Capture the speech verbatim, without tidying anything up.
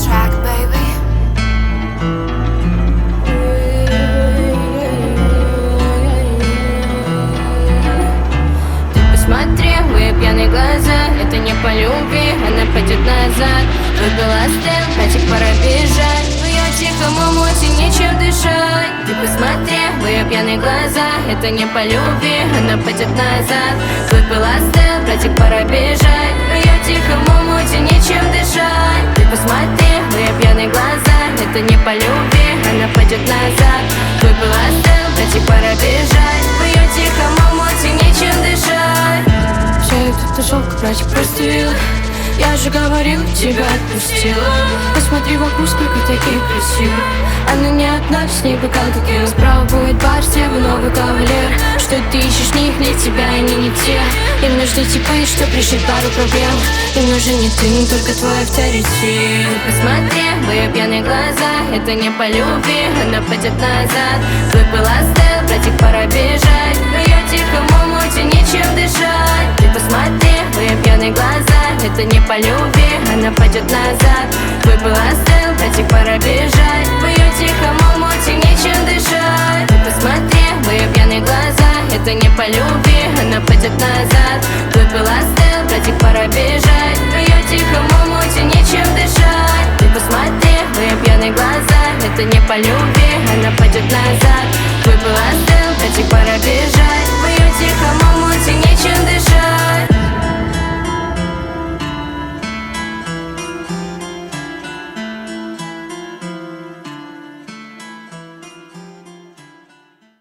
track, baby. Ты посмотри, в мои пьяные глаза. Это не по любви, она пойдет назад. Выпила стел, братик, пора бежать. В ее тихом омуте нечем дышать. Ты посмотри, в ее пьяные глаза. Это не по любви, она пойдет назад. Выпила стел, братик, пора бежать. В ее тихом омуте нечем дышать. Ты посмотри, в ее пьяные глаза. Это не по любви, она пойдет назад. Выпила стел, братик, пора бежать. В ее тихом омуте нечем дышать. Все этот тусовка, братик, простил. Я же говорил, тебя отпустила. Посмотри вокруг, сколько таких красивых. Она не одна, с ней бокал текила. Справа будет бар, слева новый кавалер. Что ты ищешь в них, для тебя они не те. Им нужны типы, что решить пару проблем. Им нужен не ты, но только твой авторитет. Посмотри, в ее пьяные глаза. Это не по любви, она пойдет назад. Выпила стел, братик, пора бежать. В ее тихом омуте нечем дышать. Ты посмотри, в ее пьяные глаза. Это не по любви, она пойдет назад. Выпила стел, братик, пора бежать. В ее тихом омуте нечем дышать. Ты посмотри, в ее пьяные глаза. Это не по любви, она пойдет назад. Выпила стел, братик, пора бежать. В ее тихом омуте нечем дышать. Ты посмотри, в ее пьяные глаза. Это не по любви, она пойдет назад. Выпила стел, братик, пора бежать.